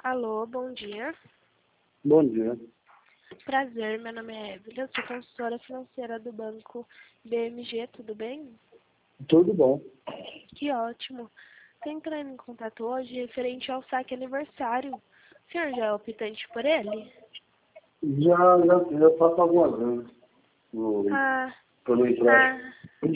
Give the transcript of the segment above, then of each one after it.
Alô, bom dia. Bom dia. Prazer, meu nome é Evelyn, eu sou consultora financeira do banco BMG, tudo bem? Tudo bom. Que ótimo. Estou entrando em contato hoje referente ao saque aniversário. O senhor já é optante por ele? Já faço algumas vezes Ah, pelo empréstimo.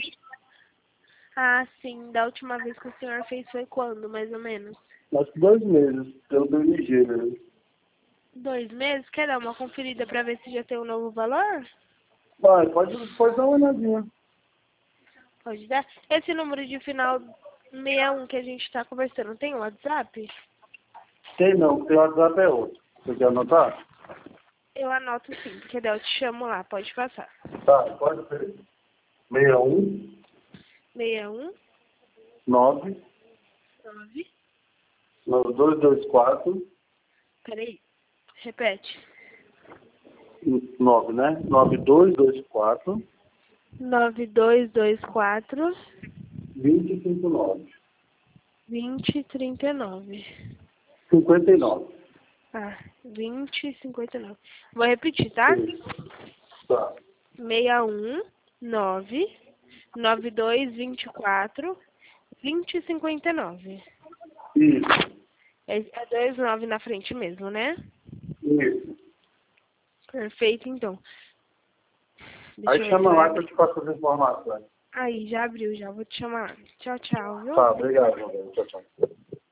sim. Da última vez que o senhor fez foi quando, mais ou menos? Acho que 2 meses, pelo BMG, né? 2 meses? Quer dar uma conferida para ver se já tem um novo valor? Vai, pode dar uma olhadinha. Pode dar. Esse número de final 61 que a gente está conversando, tem um WhatsApp? Tem não, o WhatsApp é outro. Você quer anotar? Eu anoto sim, porque daí eu te chamo lá, pode passar. Tá, pode ser. 61 61 9 9. 9224 Peraí, repete. 9, né? 9224 9224 2059. 2039. 59. 2059. Vou repetir, tá? Isso. Tá. 61 9 9224 2059. Isso. É 29 na frente mesmo, né? Isso. Perfeito, então. Deixa Aí eu ver se chama vai lá que eu abrir. te passo as informações. Aí, já abriu, já vou te chamar. Tchau, tchau, viu? Tá, obrigado, meu bem. Tchau, tchau.